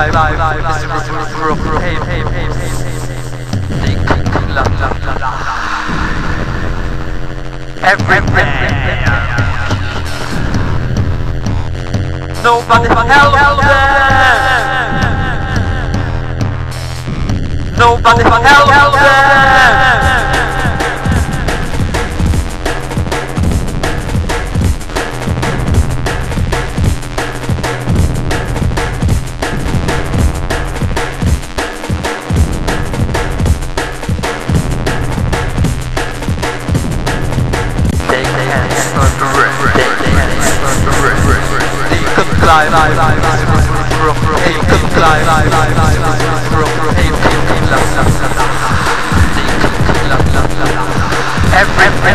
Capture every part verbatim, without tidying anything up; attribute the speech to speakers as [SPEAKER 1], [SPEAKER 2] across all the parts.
[SPEAKER 1] live, live, live, live, hey, hey, hey, la, la, la, la. Everywhere. Nobody can help them. Nobody can help them. Live, live, live, live, hey, live, live, live, live, hey, everywhere.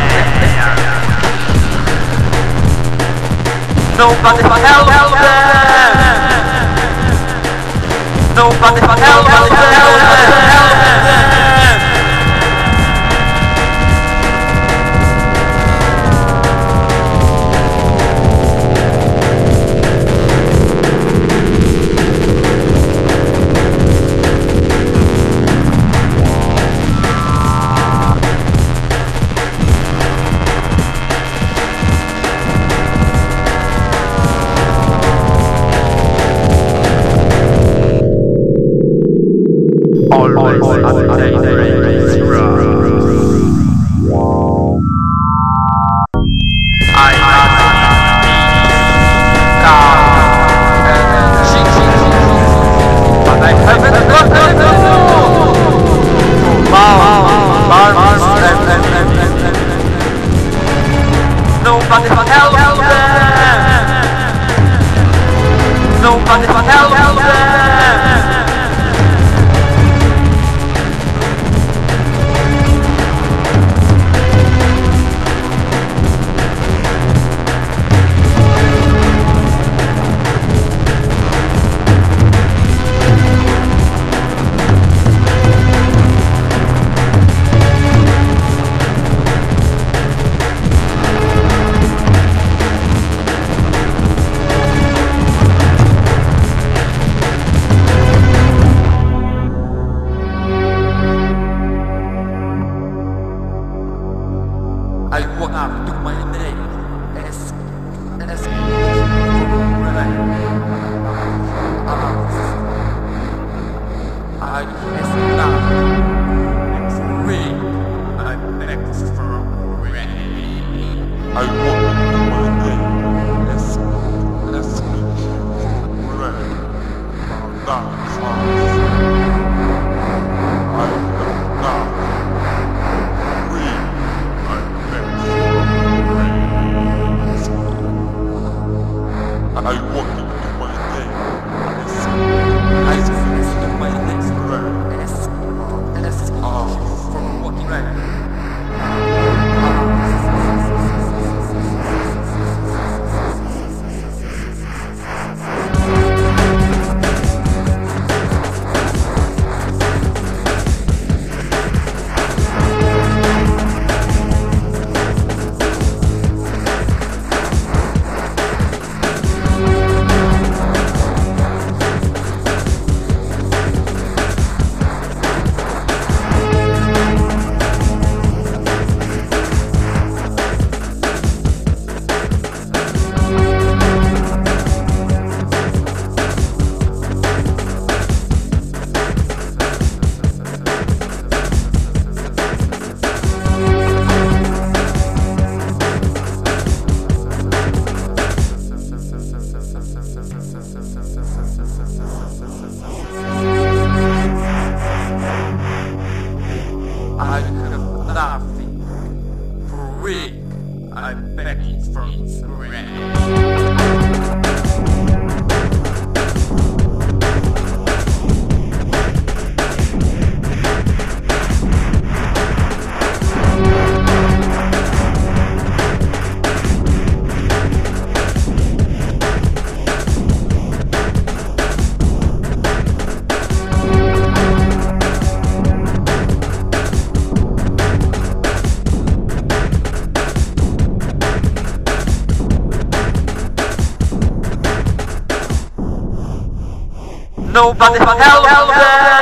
[SPEAKER 1] Nobody can help them. Nobody can help them. Always I but I haven't got the nobody can help them. Nobody can help them. I walk up to my name as as I as now next week I'm next from rain. I walk up to my name as as rain. That's how I am now. I walk into my day. I walk into my next breath. As uh, from walking right. Nobody help them.